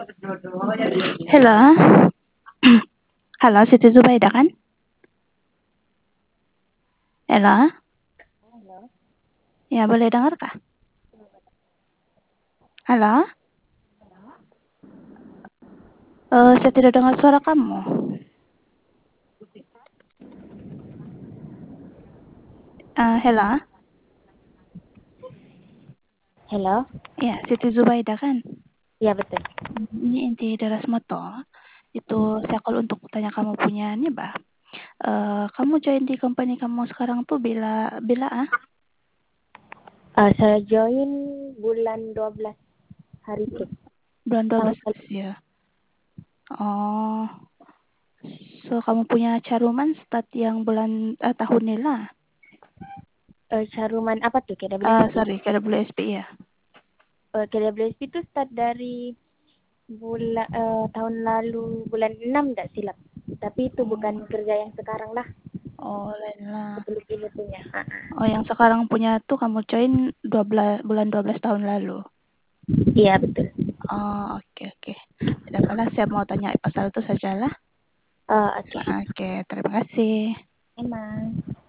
Halo. Halo, Siti Zubaida kan? Halo. Halo. Ya, boleh dengar kah? Halo. Saya tidak dengar suara kamu. Halo. Halo. Ya, Siti Zubaida kan? Ya betul. Ini inti Daras Moto. Itu saya call untuk tanya kamu punya nih, Bah. Kamu join di company kamu sekarang tuh bila Saya join bulan 12 hari itu. bulan Tanggal 12 ya. Oh. So kamu punya caruman start yang bulan tahun ini lah. Caruman apa tuh? KWSP. Sorry, KWSP ya. KWSP itu start dari bulan tahun lalu bulan 6 enggak silap. Tapi itu bukan kerja yang sekarang lah. Oh, lain lah. Sebelum ini punya. Oh, yang sekarang punya tuh kamu join 12 bulan 12 tahun lalu. Iya betul. Oh, oke oke. Tidak apa saya mau tanya pasal itu sajalah. Oke. Oke, terima kasih. Emang.